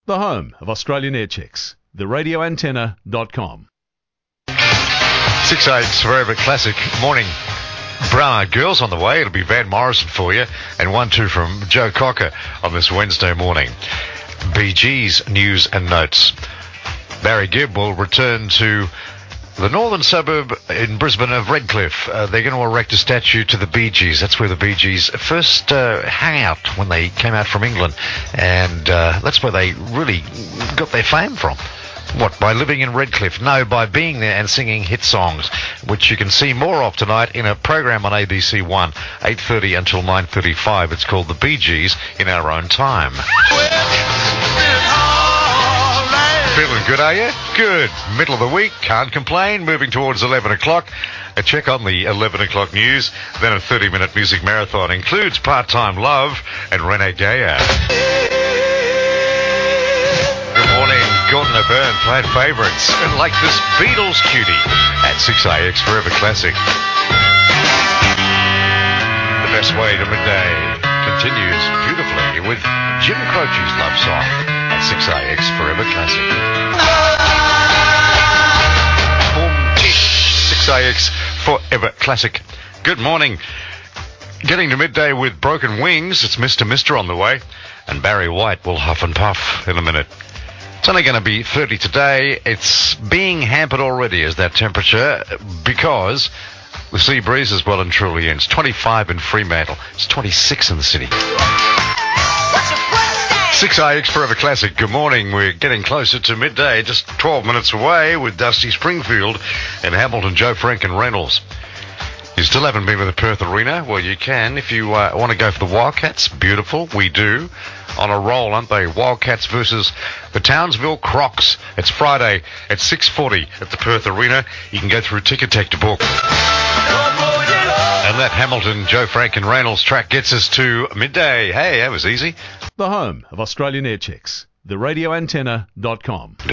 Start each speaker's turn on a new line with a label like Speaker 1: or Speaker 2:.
Speaker 1: the home of Australian air checks, theradioantenna.com.
Speaker 2: 6-8 Forever Classic morning. Brown-eyed girls on the way. It'll be Van Morrison for you, and 1-2 from Joe Cocker on this Wednesday morning. Bee Gees news and notes. Barry Gibb will return to the northern suburb in Brisbane of Redcliffe. They're going to erect a statue to the Bee Gees. That's where the Bee Gees first hung out when they came out from England, and that's where they really got their fame from. What, by living in Redcliffe? No, by being there and singing hit songs, which you can see more of tonight in a program on ABC One, 8:30 until 9:35. It's called The Bee Gees in Our Own Time. Feeling good, are you? Good. Middle of the week, can't complain. Moving towards 11 o'clock. A check on the 11 o'clock news. Then a 30-minute music marathon includes Part-Time Love and Renee Gayer. Good morning. Gordon O'Byrne playing favourites and like this Beatles cutie at 6AX Forever Classic. The best way to midday continues beautifully with Jim Croce's love song at 6AX Forever Classic. 6AX Forever Classic. Good morning. Getting to midday with Broken Wings. It's Mr. on the way, and Barry White will huff and puff in a minute. It's only going to be 30 today. It's being hampered already as that temperature because the sea breeze is well and truly in. It's 25 in Fremantle. It's 26 in the city. 6IX Forever Classic. Good morning. We're getting closer to midday, just 12 minutes away with Dusty Springfield and Hamilton, Joe Frank and Reynolds. You still haven't been to the Perth Arena? Well, you can if you want to go for the Wildcats. Beautiful. We do. On a roll, aren't they? Wildcats versus the Townsville Crocs. It's Friday at 6:40 at the Perth Arena. You can go through Ticketek to book. And that Hamilton, Joe Frank and Reynolds track gets us to midday. Hey, that was easy.
Speaker 1: The home of Australian air checks, theradioantenna.com.